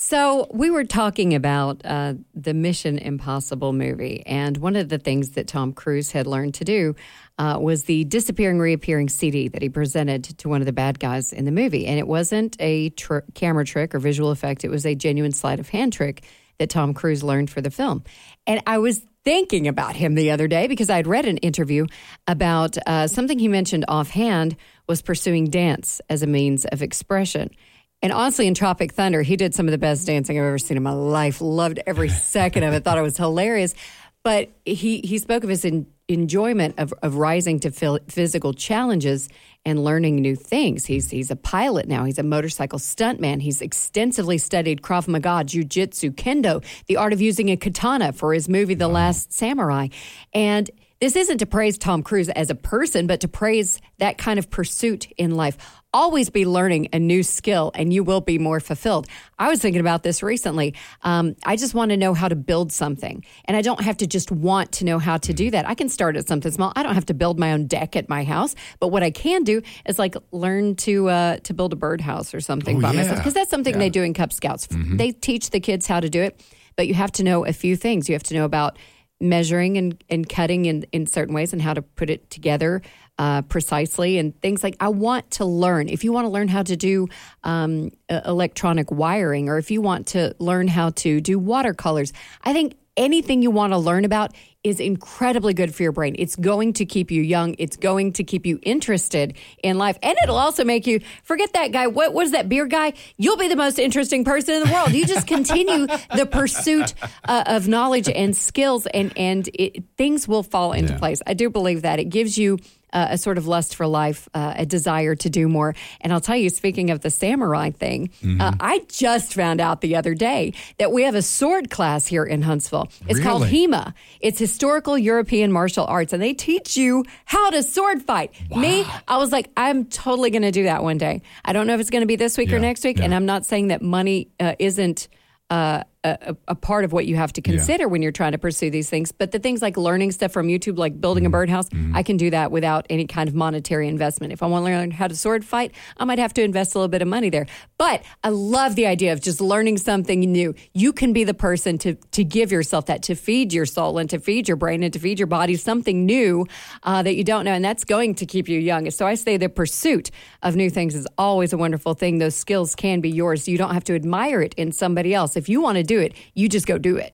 So we were talking about the Mission Impossible movie, and one of the things that Tom Cruise had learned to do was the disappearing, reappearing CD that he presented to one of the bad guys in the movie. And it wasn't a camera trick or visual effect. It was a genuine sleight of hand trick that Tom Cruise learned for the film. And I was thinking about him the other day because I'd read an interview about something he mentioned offhand was pursuing dance as a means of expression. And honestly, in Tropic Thunder, he did some of the best dancing I've ever seen in my life. Loved every second of it. Thought it was hilarious. But he spoke of his enjoyment of rising to physical challenges and learning new things. He's a pilot now. He's a motorcycle stuntman. He's extensively studied Krav Maga, Jiu-Jitsu, Kendo, the art of using a katana for his movie, The Last Samurai. And this isn't to praise Tom Cruise as a person, but to praise that kind of pursuit in life. Always be learning a new skill and you will be more fulfilled. I was thinking about this recently. I just want to know how to build something. And I don't have to just want to know how to do that. I can start at something small. I don't have to build my own deck at my house. But what I can do is like learn to build a birdhouse or something by myself. Because that's something they do in Cub Scouts. Mm-hmm. They teach the kids how to do it. But you have to know a few things. You have to know about measuring and cutting in certain ways and how to put it together precisely and things like I want to learn. If you want to learn how to do electronic wiring or if you want to learn how to do watercolors, I think anything you want to learn about is incredibly good for your brain. It's going to keep you young. It's going to keep you interested in life. And it'll also make you forget that guy. What was that beer guy? You'll be the most interesting person in the world. You just continue the pursuit of knowledge and skills and things will fall into place. I do believe that. It gives you a sort of lust for life, a desire to do more. And I'll tell you, speaking of the samurai thing, I just found out the other day that we have a sword class here in Huntsville. It's called HEMA. It's Historical European Martial Arts, and they teach you how to sword fight. Wow. Me, I was like, I'm totally going to do that one day. I don't know if it's going to be this week or next week, and I'm not saying that money isn't a part of what you have to consider when you're trying to pursue these things. But the things like learning stuff from YouTube, like building a birdhouse, I can do that without any kind of monetary investment. If I want to learn how to sword fight, I might have to invest a little bit of money there. But I love the idea of just learning something new. You can be the person to give yourself that, to feed your soul and to feed your brain and to feed your body something new that you don't know. And that's going to keep you young. So I say the pursuit of new things is always a wonderful thing. Those skills can be yours. You don't have to admire it in somebody else. If you want to do it, you just go do it.